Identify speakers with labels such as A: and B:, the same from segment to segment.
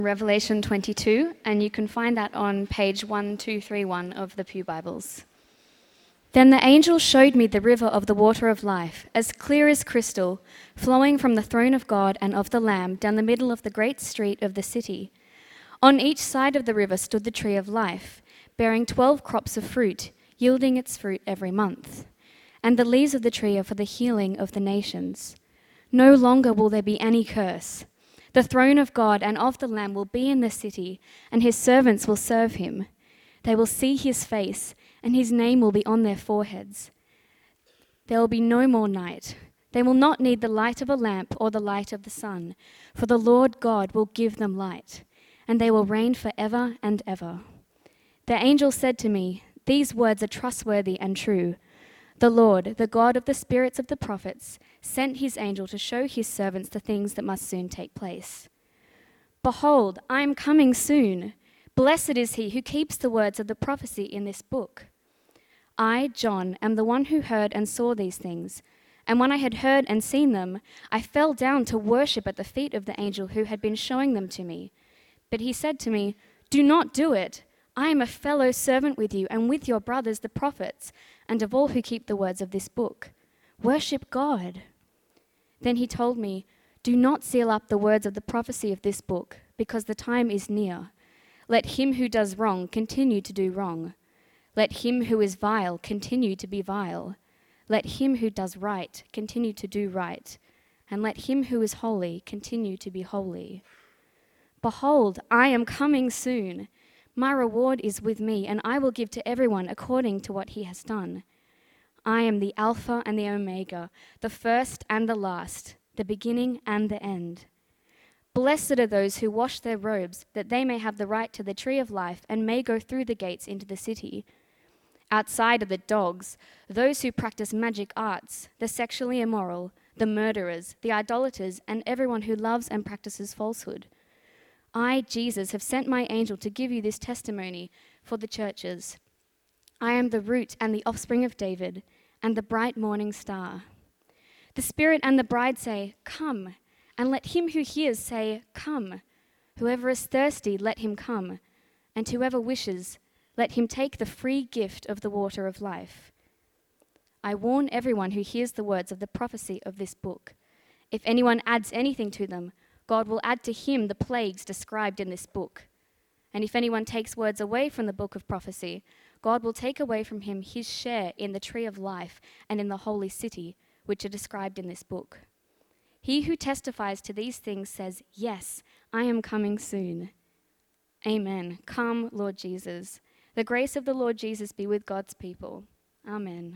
A: Revelation 22, and you can find that on page 1231 of the Pew Bibles. Then the angel showed me the river of the water of life, as clear as crystal, flowing from the throne of God and of the Lamb down the middle of the great street of the city. On each side of the river stood the tree of life, bearing 12 crops of fruit, yielding its fruit every month. And the leaves of the tree are for the healing of the nations. No longer will there be any curse. The throne of God and of the Lamb will be in the city, and his servants will serve him. They will see his face, and his name will be on their foreheads. There will be no more night. They will not need the light of a lamp or the light of the sun, for the Lord God will give them light, and they will reign forever and ever. The angel said to me, "These words are trustworthy and true. The Lord, the God of the spirits of the prophets, sent his angel to show his servants the things that must soon take place. Behold, I am coming soon. Blessed is he who keeps the words of the prophecy in this book." I, John, am the one who heard and saw these things. And when I had heard and seen them, I fell down to worship at the feet of the angel who had been showing them to me. But he said to me, "Do not do it. I am a fellow servant with you and with your brothers the prophets, and of all who keep the words of this book. Worship God." Then he told me, "Do not seal up the words of the prophecy of this book, because the time is near. Let him who does wrong continue to do wrong. Let him who is vile continue to be vile. Let him who does right continue to do right. And let him who is holy continue to be holy. Behold, I am coming soon. My reward is with me, and I will give to everyone according to what he has done. I am the Alpha and the Omega, the first and the last, the beginning and the end. Blessed are those who wash their robes, that they may have the right to the tree of life and may go through the gates into the city. Outside are the dogs, those who practice magic arts, the sexually immoral, the murderers, the idolaters, and everyone who loves and practices falsehood. I, Jesus, have sent my angel to give you this testimony for the churches. I am the root and the offspring of David, and the bright morning star. The Spirit and the bride say, "Come," and let him who hears say, "Come." Whoever is thirsty, let him come, and whoever wishes, let him take the free gift of the water of life. I warn everyone who hears the words of the prophecy of this book. If anyone adds anything to them, God will add to him the plagues described in this book. And if anyone takes words away from the book of prophecy, God will take away from him his share in the tree of life and in the holy city, which are described in this book. He who testifies to these things says, "Yes, I am coming soon." Amen. Come, Lord Jesus. The grace of the Lord Jesus be with God's people. Amen.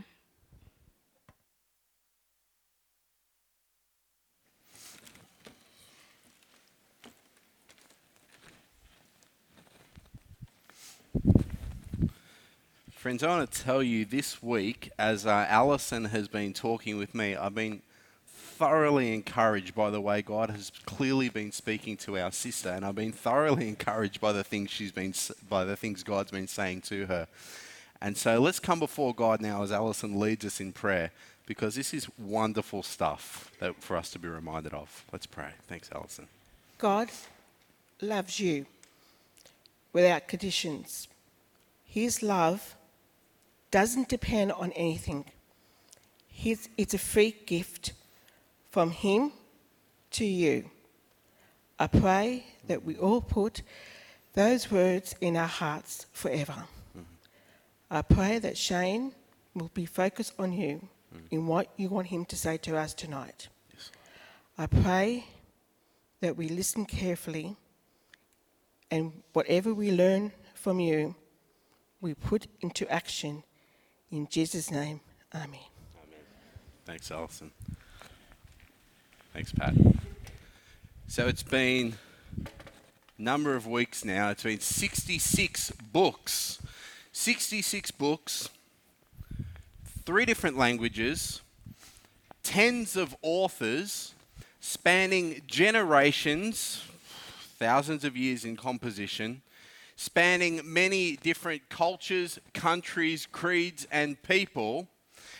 B: Friends, I want to tell you this week, as Alison has been talking with me, I've been thoroughly encouraged by the way God has clearly been speaking to our sister, and I've been thoroughly encouraged by the things God's been saying to her. And so let's come before God now as Alison leads us in prayer, because this is wonderful stuff for us to be reminded of. Let's pray. Thanks, Alison.
C: God loves you without conditions. His love doesn't depend on anything. It's a free gift from him to you. I pray that we all put those words in our hearts forever. I pray that Shane will be focused on you in what you want him to say to us tonight.
B: Yes.
C: I pray that we listen carefully, and whatever we learn from you, we put into action. In Jesus' name, amen.
B: Amen. Thanks, Alison. Thanks, Pat. So it's been a number of weeks now. It's been 66 books. 66 books, 3 different languages, tens of authors, spanning generations, thousands of years in composition, spanning many different cultures, countries, creeds, and people.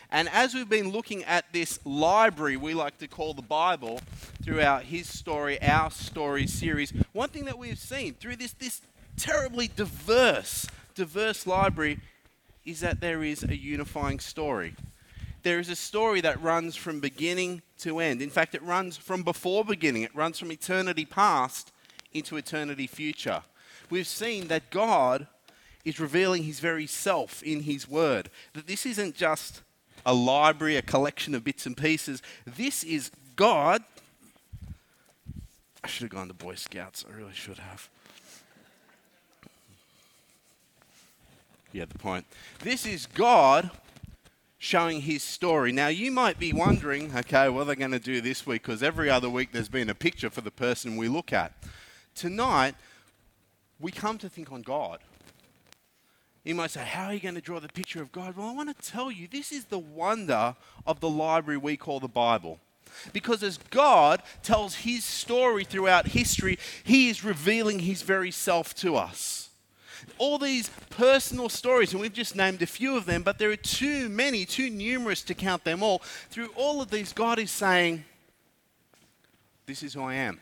B: And as we've been looking at this library we like to call the Bible throughout His Story, Our Story series, one thing that we've seen through this terribly diverse library is that there is a unifying story. There is a story that runs from beginning to end. In fact, it runs from before beginning. It runs from eternity past into eternity future. We've seen that God is revealing His very self in His Word. That this isn't just a library, a collection of bits and pieces. This is God. I should have gone to Boy Scouts. I really should have. You had the point. This is God showing His story. Now, you might be wondering, okay, what are they going to do this week? Because every other week there's been a picture for the person we look at. Tonight, we come to think on God. You might say, how are you going to draw the picture of God? Well, I want to tell you, this is the wonder of the library we call the Bible. Because as God tells His story throughout history, He is revealing His very self to us. All these personal stories, and we've just named a few of them, but there are too many, too numerous to count them all. Through all of these, God is saying, this is who I am.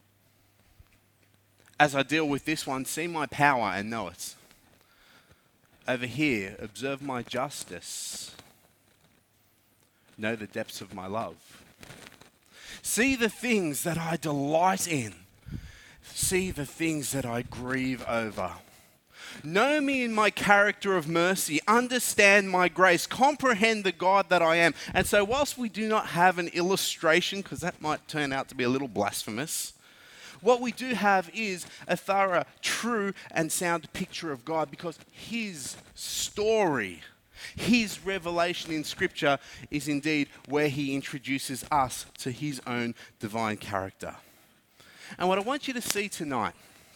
B: As I deal with this one, see my power and know it. Over here, observe my justice. Know the depths of my love. See the things that I delight in. See the things that I grieve over. Know me in my character of mercy. Understand my grace. Comprehend the God that I am. And so whilst we do not have an illustration, because that might turn out to be a little blasphemous, what we do have is a thorough, true and sound picture of God, because His story, His revelation in Scripture is indeed where He introduces us to His own divine character. And what I want you to see tonight,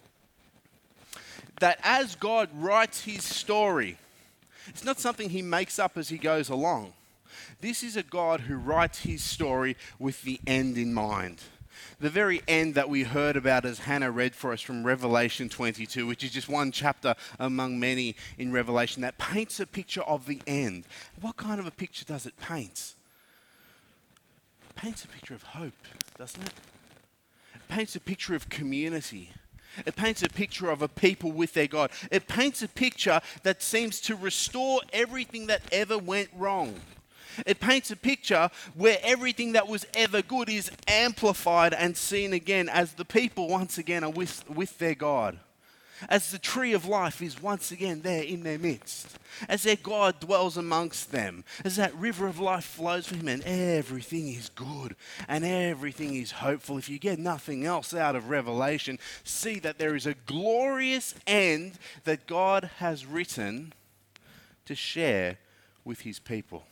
B: that as God writes His story, it's not something He makes up as He goes along. This is a God who writes His story with the end in mind. The very end that we heard about as Hannah read for us from Revelation 22, which is just one chapter among many in Revelation, that paints a picture of the end. What kind of a picture does it paint? It paints a picture of hope, doesn't it? It paints a picture of community. It paints a picture of a people with their God. It paints a picture that seems to restore everything that ever went wrong. It paints a picture where everything that was ever good is amplified and seen again as the people once again are with their God. As the tree of life is once again there in their midst. As their God dwells amongst them. As that river of life flows from Him and everything is good and everything is hopeful. If you get nothing else out of Revelation, see that there is a glorious end that God has written to share with His people.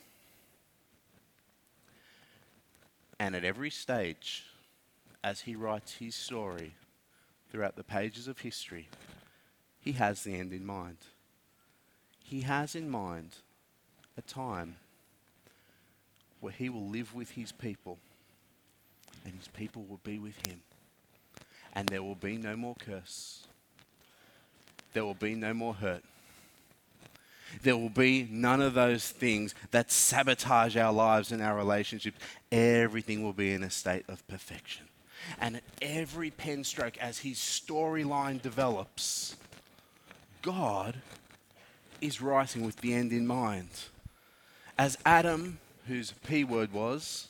B: And at every stage, as He writes His story throughout the pages of history, He has the end in mind. He has in mind a time where He will live with His people and His people will be with Him. And there will be no more curse. There will be no more hurt. There will be none of those things that sabotage our lives and our relationships. Everything will be in a state of perfection. And at every pen stroke, as His storyline develops, God is writing with the end in mind. As Adam, whose P word was,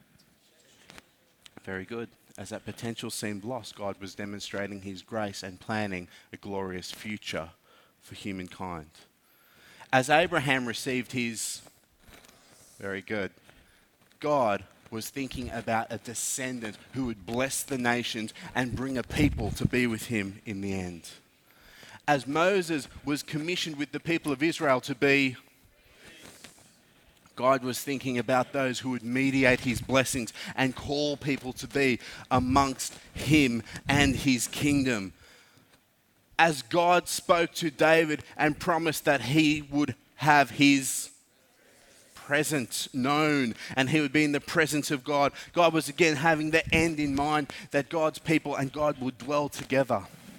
B: very good, as that potential seemed lost, God was demonstrating His grace and planning a glorious future for humankind. As Abraham received his, very good, God was thinking about a descendant who would bless the nations and bring a people to be with Him in the end. As Moses was commissioned with the people of Israel to be, God was thinking about those who would mediate His blessings and call people to be amongst Him and His kingdom. As God spoke to David and promised that he would have His presence known and he would be in the presence of God, God was again having the end in mind, that God's people and God would dwell together.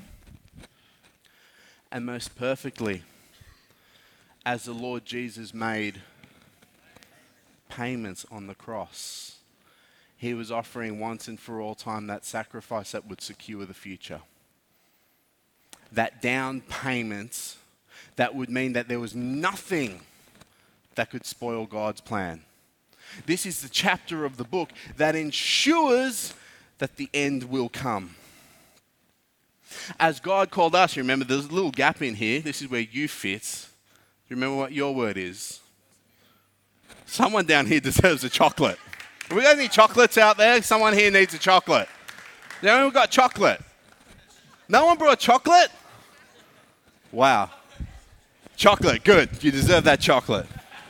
B: And most perfectly, as the Lord Jesus made payments on the cross. He was offering once and for all time that sacrifice that would secure the future. That down payment that would mean that there was nothing that could spoil God's plan. This is the chapter of the book that ensures that the end will come. As God called us, you remember there's a little gap in here. This is where you fit. Do you remember what your word is? Someone down here deserves a chocolate. Have we got any chocolates out there? Someone here needs a chocolate. Has anyone got chocolate? No one brought chocolate? Wow. Chocolate, good. You deserve that chocolate.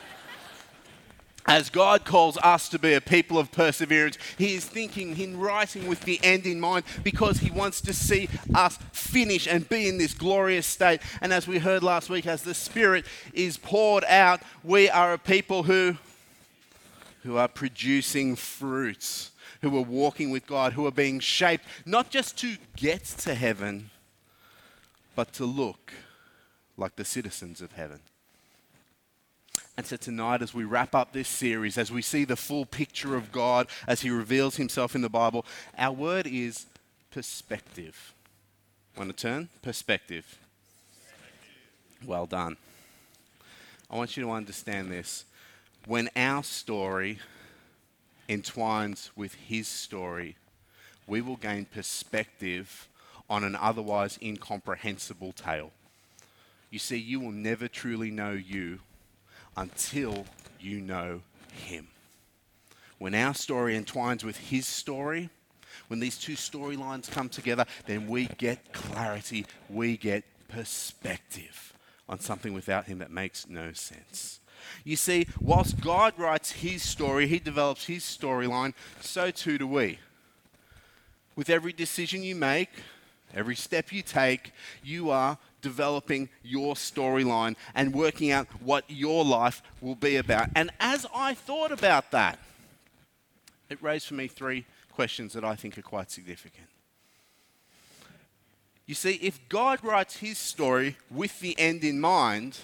B: As God calls us to be a people of perseverance, He is thinking, in writing with the end in mind, because He wants to see us finish and be in this glorious state. And as we heard last week, as the Spirit is poured out, we are a people who are producing fruits, who are walking with God, who are being shaped, not just to get to heaven, but to look like the citizens of heaven. And so tonight, as we wrap up this series, as we see the full picture of God as He reveals Himself in the Bible, our word is perspective. Want to turn? Perspective. Well done. I want you to understand this. When our story entwines with His story, we will gain perspective on an otherwise incomprehensible tale. You see, you will never truly know you until you know Him. When our story entwines with His story, when these two storylines come together, then we get clarity, we get perspective on something without Him that makes no sense. You see, whilst God writes His story, He develops His storyline, so too do we. With every decision you make, every step you take, you are developing your storyline and working out what your life will be about. And as I thought about that, it raised for me 3 questions that I think are quite significant. You see, if God writes His story with the end in mind,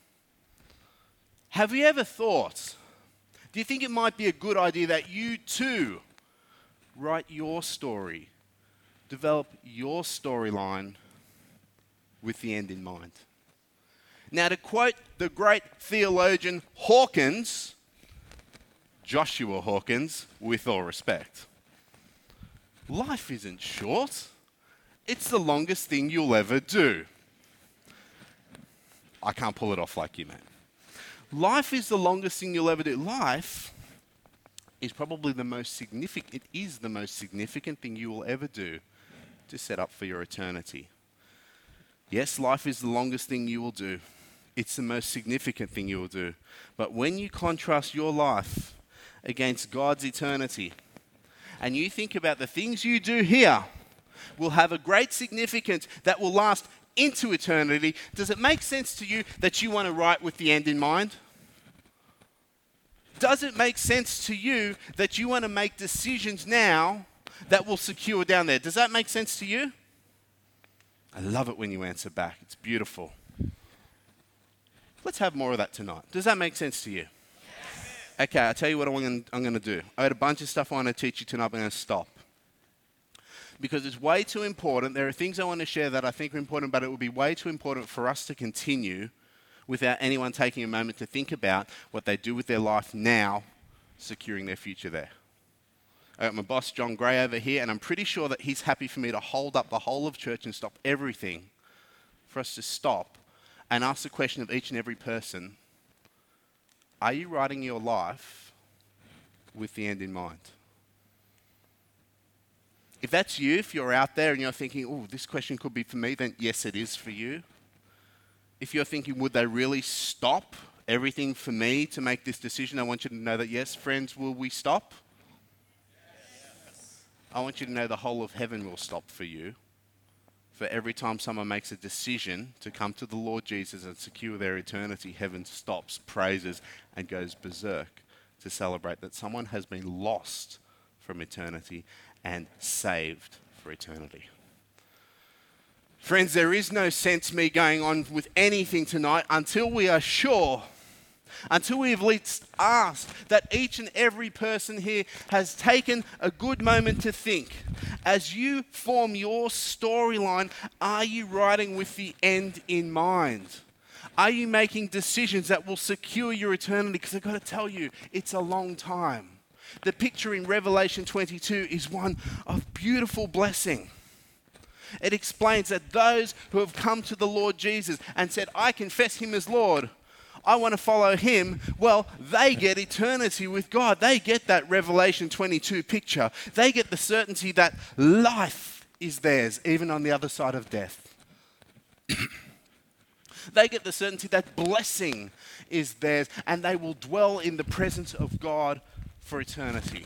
B: have you ever thought, do you think it might be a good idea that you too write your story, develop your storyline with the end in mind? Now, to quote the great theologian Hawkins, Joshua Hawkins, with all respect, life isn't short. It's the longest thing you'll ever do. I can't pull it off like you, mate. Life is the longest thing you'll ever do. Life is probably the most significant, it is the most significant thing you will ever do to set up for your eternity. Yes, life is the longest thing you will do. It's the most significant thing you will do. But when you contrast your life against God's eternity, and you think about the things you do here will have a great significance that will last into eternity, does it make sense to you that you want to write with the end in mind? Does it make sense to you that you want to make decisions now that will secure down there? Does that make sense to you? I love it when you answer back. It's beautiful. Let's have more of that tonight. Does that make sense to you? Yes. Okay, I'll tell you what I'm going to do. I had a bunch of stuff I want to teach you tonight, but I'm going to stop. Because it's way too important. There are things I want to share that I think are important, but it would be way too important for us to continue without anyone taking a moment to think about what they do with their life now, securing their future there. I got my boss, John Gray, over here, and I'm pretty sure that he's happy for me to hold up the whole of church and stop everything, for us to stop and ask the question of each and every person, are you writing your life with the end in mind? If that's you, if you're out there and you're thinking, oh, this question could be for me, then yes, it is for you. If you're thinking, would they really stop everything for me to make this decision? I want you to know that, yes, friends, will we stop? I want you to know the whole of heaven will stop for you. For every time someone makes a decision to come to the Lord Jesus and secure their eternity, heaven stops, praises, and goes berserk to celebrate that someone has been lost from eternity and saved for eternity. Friends, there is no sense me going on with anything tonight until we are sure until we've at least asked that each and every person here has taken a good moment to think. As you form your storyline, are you writing with the end in mind? Are you making decisions that will secure your eternity? Because I've got to tell you, it's a long time. The picture in Revelation 22 is one of beautiful blessing. It explains that those who have come to the Lord Jesus and said, I confess him as Lord, I want to follow him, well, they get eternity with God. They get that Revelation 22 picture. They get the certainty that life is theirs, even on the other side of death. They get the certainty that blessing is theirs, and they will dwell in the presence of God for eternity.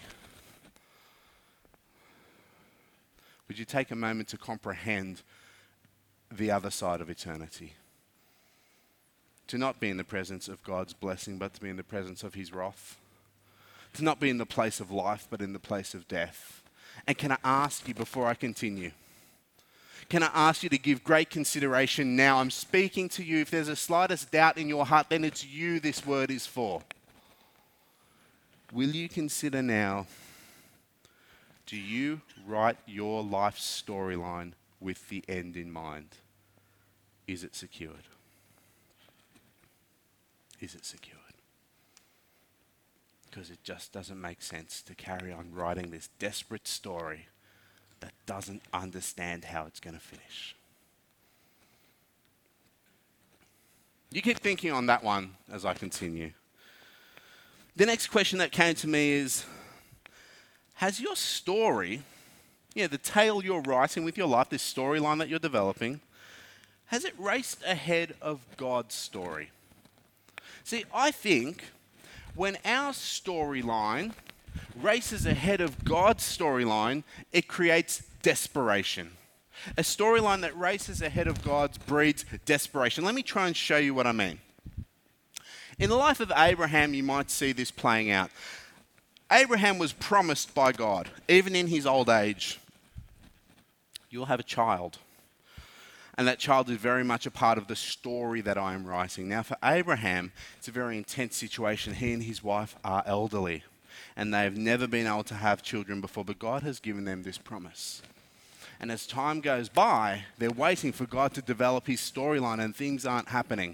B: Would you take a moment to comprehend the other side of eternity? To not be in the presence of God's blessing, but to be in the presence of his wrath. To not be in the place of life, but in the place of death. And can I ask you before I continue? Can I ask you to give great consideration now? I'm speaking to you. If there's the slightest doubt in your heart, then it's you this word is for. Will you consider now, do you write your life storyline with the end in mind? Is it secured? Is it secured? Because it just doesn't make sense to carry on writing this desperate story that doesn't understand how it's going to finish. You keep thinking on that one as I continue. The next question that came to me is, has your story, the tale you're writing with your life, this storyline that you're developing, has it raced ahead of God's story? See, I think when our storyline races ahead of God's storyline, it creates desperation. A storyline that races ahead of God's breeds desperation. Let me try and show you what I mean. In the life of Abraham, you might see this playing out. Abraham was promised by God, even in his old age, you'll have a child. And that child is very much a part of the story that I am writing. Now, for Abraham, it's a very intense situation. He and his wife are elderly, and they have never been able to have children before, but God has given them this promise. And as time goes by, they're waiting for God to develop his storyline, and things aren't happening.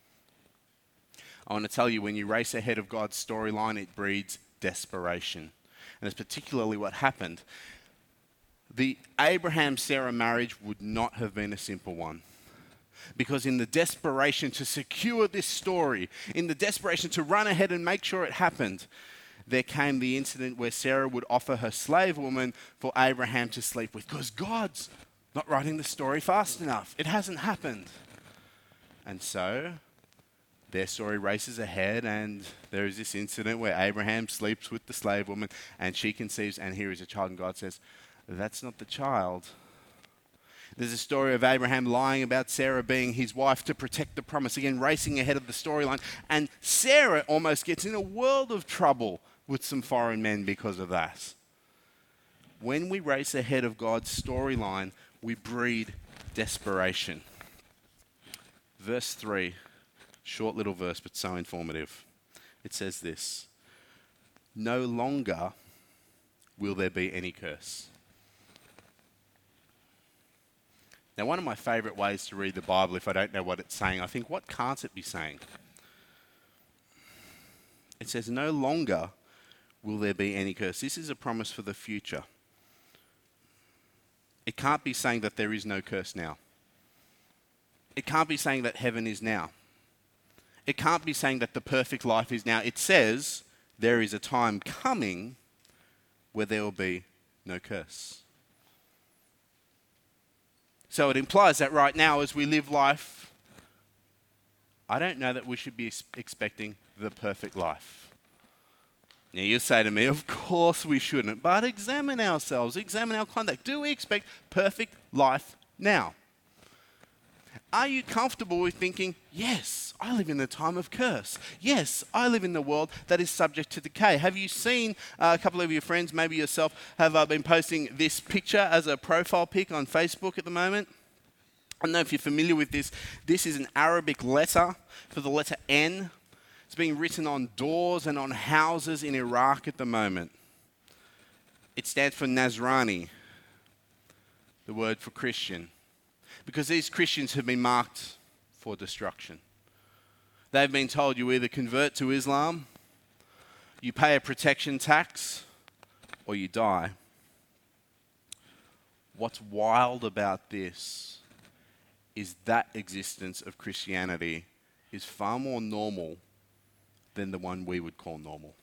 B: I want to tell you, when you race ahead of God's storyline, it breeds desperation. And that's particularly what happened. The Abraham-Sarah marriage would not have been a simple one. Because in the desperation to secure this story, in the desperation to run ahead and make sure it happened, there came the incident where Sarah would offer her slave woman for Abraham to sleep with. Because God's not writing the story fast enough. It hasn't happened. And so their story races ahead, and there is this incident where Abraham sleeps with the slave woman, and she conceives, and here is a child, and God says, that's not the child. There's a story of Abraham lying about Sarah being his wife to protect the promise, again racing ahead of the storyline, and Sarah almost gets in a world of trouble with some foreign men because of that. When we race ahead of God's storyline, we breed desperation. Verse 3. Short little verse, but so informative. It says this: no longer will there be any curse. Now, one of my favourite ways to read the Bible, if I don't know what it's saying, I think, what can't it be saying? It says, no longer will there be any curse. This is a promise for the future. It can't be saying that there is no curse now. It can't be saying that heaven is now. It can't be saying that the perfect life is now. It says there is a time coming where there will be no curse. So it implies that right now, as we live life, I don't know that we should be expecting the perfect life. Now you say to me, of course we shouldn't, but examine ourselves, examine our conduct. Do we expect perfect life now? Are you comfortable with thinking, yes, I live in the time of curse. Yes, I live in the world that is subject to decay. Have you seen a couple of your friends, maybe yourself, have been posting this picture as a profile pic on Facebook at the moment? I don't know if you're familiar with this. This is an Arabic letter for the letter N. It's being written on doors and on houses in Iraq at the moment. It stands for Nazrani, the word for Christian, because these Christians have been marked for destruction. They've been told you either convert to Islam, you pay a protection tax, or you die. What's wild about this is that existence of Christianity is far more normal than the one we would call normal.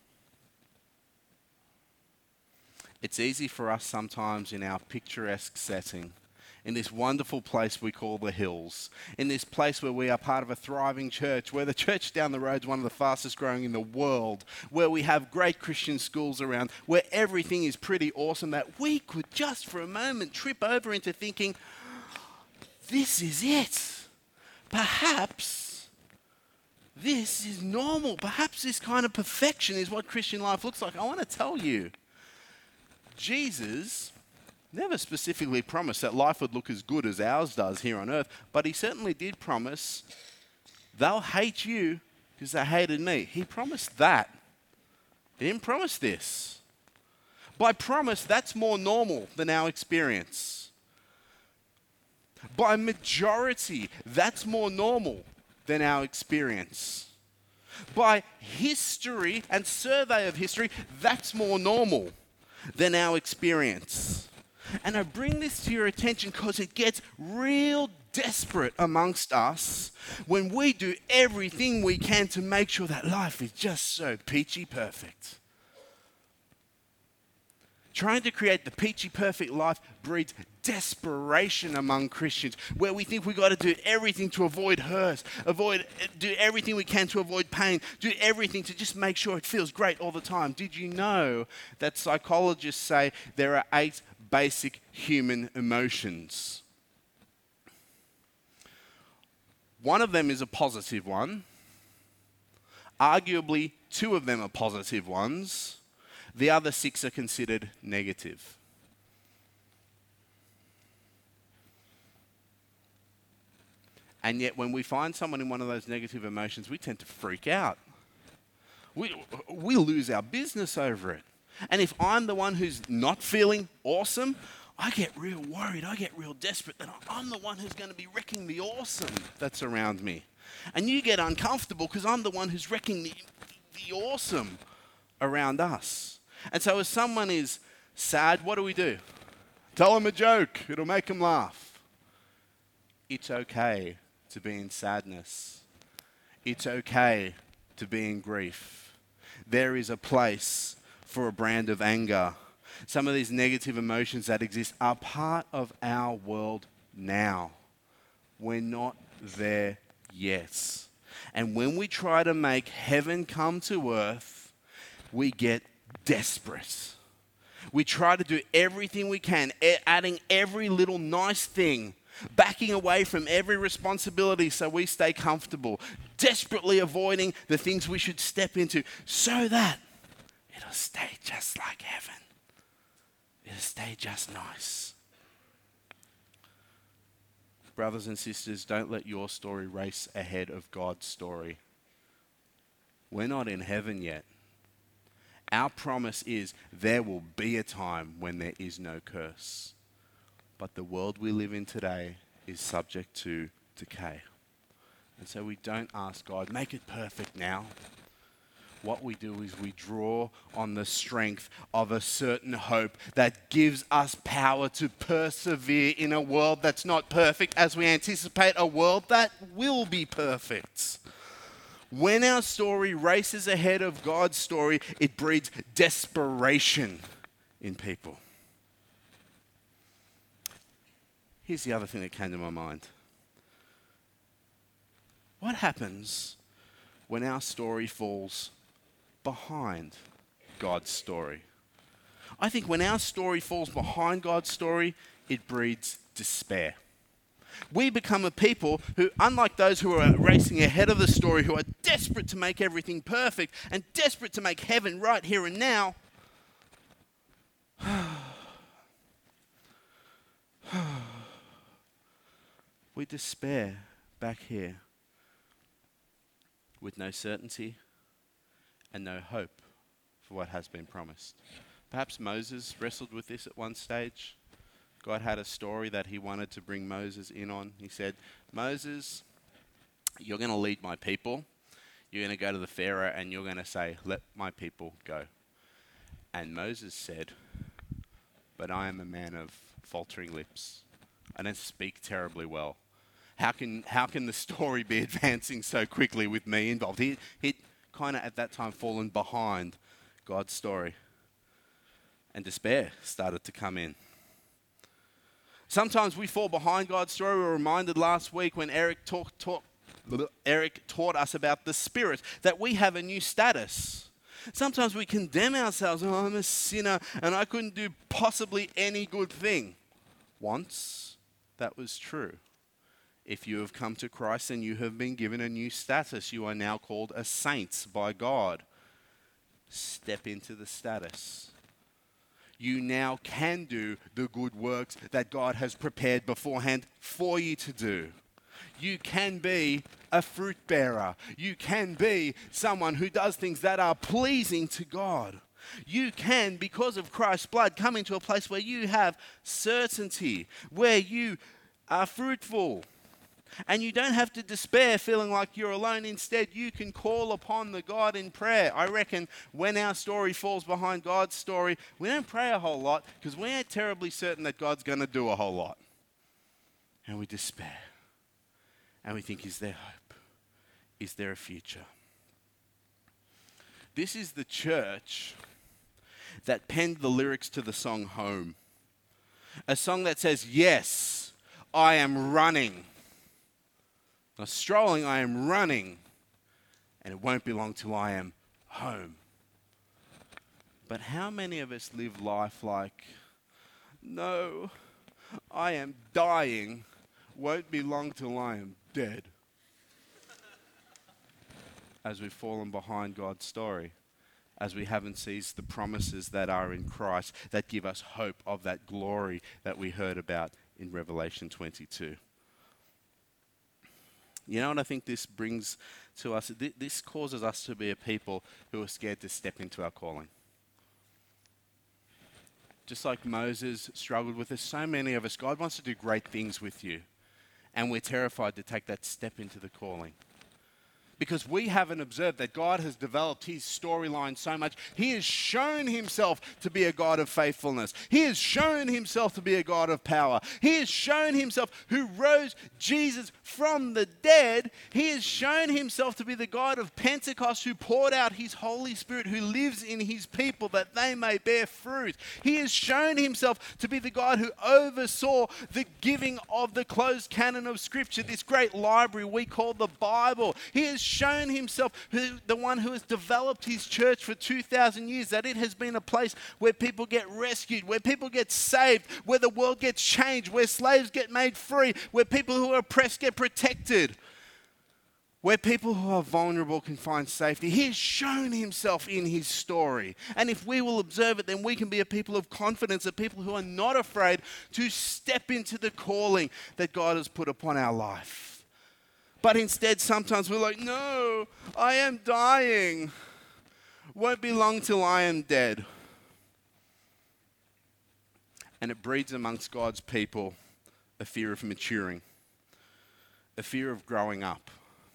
B: It's easy for us sometimes in our picturesque setting, in this wonderful place we call the hills, in this place where we are part of a thriving church, where the church down the road is one of the fastest growing in the world, where we have great Christian schools around, where everything is pretty awesome, that we could just for a moment trip over into thinking, this is it. Perhaps this is normal. Perhaps this kind of perfection is what Christian life looks like. I want to tell you, Jesus never specifically promised that life would look as good as ours does here on earth, but he certainly did promise they'll hate you because they hated me. He promised that. He didn't promise this. By promise, that's more normal than our experience. By majority, that's more normal than our experience. By history and survey of history, that's more normal than our experience. And I bring this to your attention because it gets real desperate amongst us when we do everything we can to make sure that life is just so peachy perfect. Trying to create the peachy perfect life breeds desperation among Christians, where we think we've got to do everything to avoid hurt, do everything we can to avoid pain, do everything to just make sure it feels great all the time. Did you know that psychologists say there are 8 basic human emotions? One of them is a positive one. Arguably, 2 of them are positive ones. The other 6 are considered negative. And yet when we find someone in one of those negative emotions, we tend to freak out. We lose our business over it. And if I'm the one who's not feeling awesome, I get real worried, I get real desperate that I'm the one who's going to be wrecking the awesome that's around me. And you get uncomfortable because I'm the one who's wrecking the awesome around us. And so if someone is sad, what do? Tell them a joke, it'll make them laugh. It's okay to be in sadness. It's okay to be in grief. There is a place for a brand of anger. Some of these negative emotions that exist are part of our world now. We're not there yet. And when we try to make heaven come to earth, we get desperate. We try to do everything we can, adding every little nice thing, backing away from every responsibility so we stay comfortable, desperately avoiding the things we should step into so that it'll stay just like heaven. It'll stay just nice. Brothers and sisters, don't let your story race ahead of God's story. We're not in heaven yet. Our promise is there will be a time when there is no curse. But the world we live in today is subject to decay. And so we don't ask God, make it perfect now. What we do is we draw on the strength of a certain hope that gives us power to persevere in a world that's not perfect as we anticipate a world that will be perfect. When our story races ahead of God's story, it breeds desperation in people. Here's the other thing that came to my mind. What happens when our story falls behind God's story? I think when our story falls behind God's story, it breeds despair. We become a people who, unlike those who are racing ahead of the story, who are desperate to make everything perfect and desperate to make heaven right here and now, we despair back here with no certainty, and no hope for what has been promised. Perhaps Moses wrestled with this at one stage. God had a story that he wanted to bring Moses in on. He said, Moses, you're going to lead my people. You're going to go to the Pharaoh and you're going to say, let my people go. And Moses said, but I am a man of faltering lips. I don't speak terribly well. How can the story be advancing so quickly with me involved? He'd kind of at that time fallen behind God's story. And despair started to come in. Sometimes we fall behind God's story. We were reminded last week when Eric taught us about the Spirit, that we have a new status. Sometimes we condemn ourselves. Oh, I'm a sinner and I couldn't do possibly any good thing. Once that was true. If you have come to Christ and you have been given a new status, you are now called a saint by God. Step into the status. You now can do the good works that God has prepared beforehand for you to do. You can be a fruit bearer. You can be someone who does things that are pleasing to God. You can, because of Christ's blood, come into a place where you have certainty, where you are fruitful. And you don't have to despair feeling like you're alone. Instead, you can call upon the God in prayer. I reckon when our story falls behind God's story, we don't pray a whole lot because we ain't terribly certain that God's going to do a whole lot. And we despair. And we think, is there hope? Is there a future? This is the church that penned the lyrics to the song Home. A song that says, yes, I am running. Not strolling, I am running. And it won't be long till I am home. But how many of us live life like, no, I am dying. Won't be long till I am dead. As we've fallen behind God's story, as we haven't seized the promises that are in Christ that give us hope of that glory that we heard about in Revelation 22. You know what I think this brings to us? This causes us to be a people who are scared to step into our calling. Just like Moses struggled with this, so many of us, God wants to do great things with you. And we're terrified to take that step into the calling. Because we haven't observed that God has developed his storyline so much. He has shown himself to be a God of faithfulness. He has shown himself to be a God of power. He has shown himself who rose Jesus from the dead. He has shown himself to be the God of Pentecost who poured out his Holy Spirit, who lives in his people that they may bear fruit. He has shown himself to be the God who oversaw the giving of the closed canon of Scripture, this great library we call the Bible. He has shown himself the one who has developed his church for 2,000 years, that it has been a place where people get rescued, where people get saved, where the world gets changed, where slaves get made free, where people who are oppressed get protected, where people who are vulnerable can find safety. He has shown himself in his story. And if we will observe it, then we can be a people of confidence, a people who are not afraid to step into the calling that God has put upon our life. But instead, sometimes we're like, no, I am dying. Won't be long till I am dead. And it breeds amongst God's people a fear of maturing, a fear of growing up.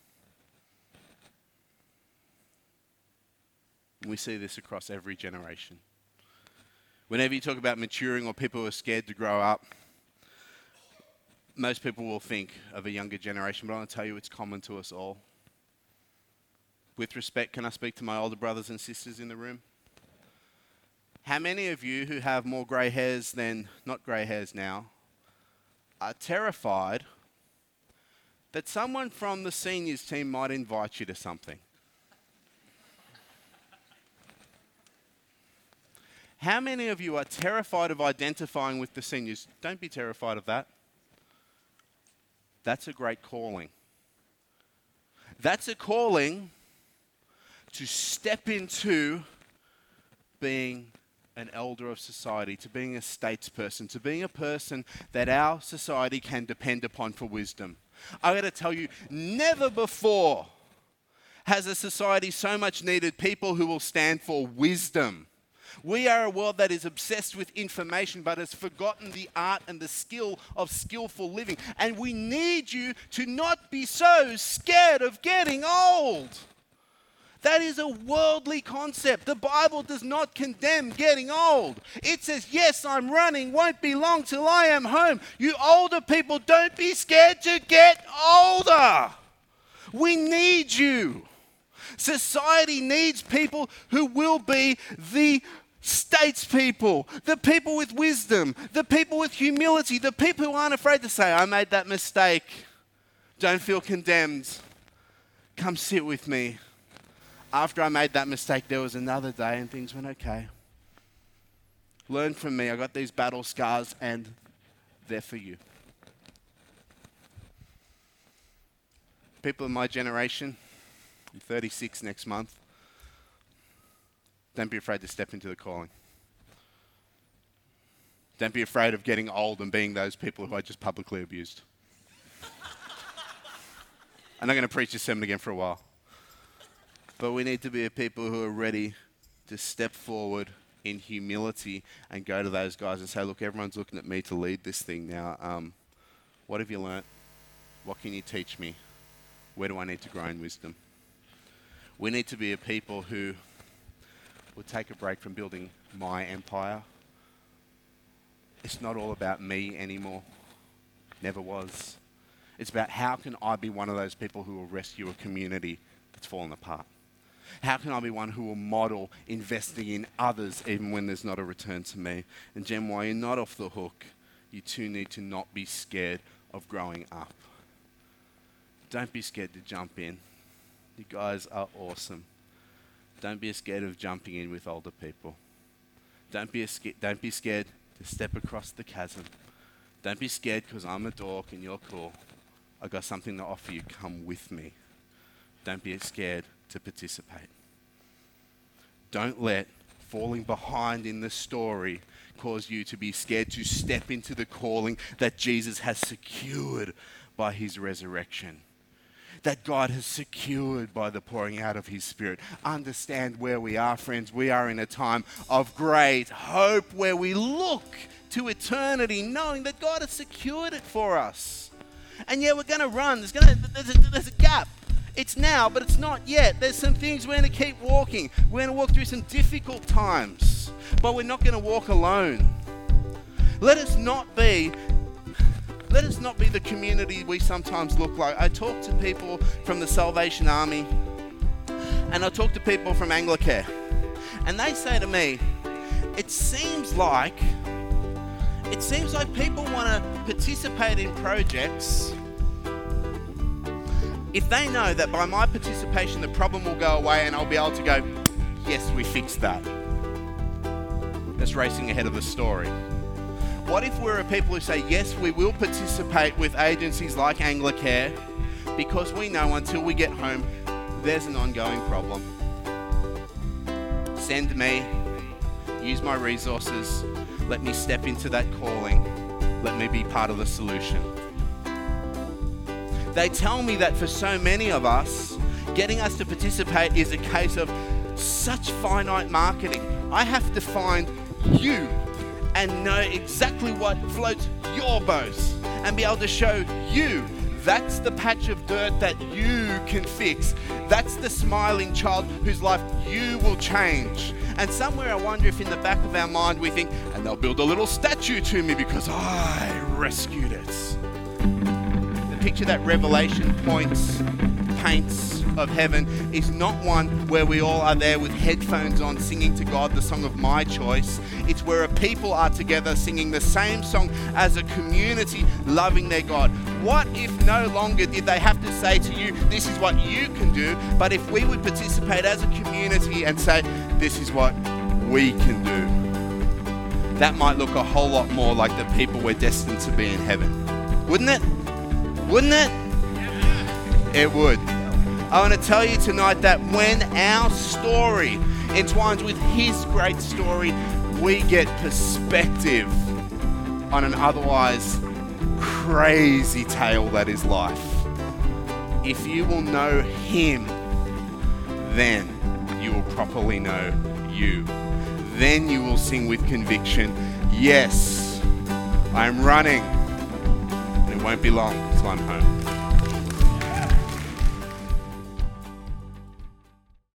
B: And we see this across every generation. Whenever you talk about maturing or people who are scared to grow up, most people will think of a younger generation, but I want to tell you it's common to us all. With respect, can I speak to my older brothers and sisters in the room? How many of you who have more grey hairs than not grey hairs now are terrified that someone from the seniors team might invite you to something? How many of you are terrified of identifying with the seniors? Don't be terrified of that. That's a great calling. That's a calling to step into being an elder of society, to being a statesperson, to being a person that our society can depend upon for wisdom. I got to tell you, never before has a society so much needed people who will stand for wisdom. We are a world that is obsessed with information but has forgotten the art and the skill of skillful living. And we need you to not be so scared of getting old. That is a worldly concept. The Bible does not condemn getting old. It says, yes, I'm running, won't be long till I am home. You older people, don't be scared to get older. We need you. Society needs people who will be the statespeople, the people with wisdom, the people with humility, the people who aren't afraid to say, I made that mistake. Don't feel condemned. Come sit with me. After I made that mistake, there was another day and things went okay. Learn from me. I got these battle scars and they're for you. People in my generation, I'm 36 next month. Don't be afraid to step into the calling. Don't be afraid of getting old and being those people who I just publicly abused. I'm not going to preach this sermon again for a while. But we need to be a people who are ready to step forward in humility and go to those guys and say, look, everyone's looking at me to lead this thing now. What have you learnt? What can you teach me? Where do I need to grow in wisdom? We need to be a people who will take a break from building my empire. It's not all about me anymore. Never was. It's about how can I be one of those people who will rescue a community that's fallen apart? How can I be one who will model investing in others even when there's not a return to me? And Jen, while you're not off the hook, you too need to not be scared of growing up. Don't be scared to jump in. You guys are awesome. Don't be scared of jumping in with older people. Don't be scared to step across the chasm. Don't be scared because I'm a dork and you're cool. I got something to offer you. Come with me. Don't be scared to participate. Don't let falling behind in the story cause you to be scared to step into the calling that Jesus has secured by his resurrection, that God has secured by the pouring out of his Spirit. Understand where we are, friends. We are in a time of great hope where we look to eternity knowing that God has secured it for us. And yeah, we're going to run. There's a gap. It's now, but it's not yet. There's some things we're going to keep walking. We're going to walk through some difficult times, but we're not going to walk alone. Let us not be the community we sometimes look like. I talk to people from the Salvation Army, and I talk to people from Anglicare, and they say to me, it seems like people want to participate in projects if they know that by my participation the problem will go away and I'll be able to go, yes, we fixed that. That's racing ahead of the story. What if we're a people who say, yes, we will participate with agencies like Anglicare because we know until we get home there's an ongoing problem. Send me, use my resources, let me step into that calling, let me be part of the solution. They tell me that for so many of us, getting us to participate is a case of such finite marketing. I have to find you and know exactly what floats your boat and be able to show you that's the patch of dirt that you can fix. That's the smiling child whose life you will change. And somewhere I wonder if in the back of our mind we think, and they'll build a little statue to me because I rescued it. Picture that Revelation paints of heaven is not one where we all are there with headphones on singing to God the song of my choice. It's where a people are together singing the same song as a community loving their God. What if no longer did they have to say to you, this is what you can do, but if we would participate as a community and say, this is what we can do. That might look a whole lot more like the people we're destined to be in heaven. Wouldn't it? Wouldn't it? It would. I want to tell you tonight that when our story entwines with his great story, we get perspective on an otherwise crazy tale that is life. If you will know him then you will properly know you. Then you will sing with conviction, yes, I'm running, and it won't be long till I'm home.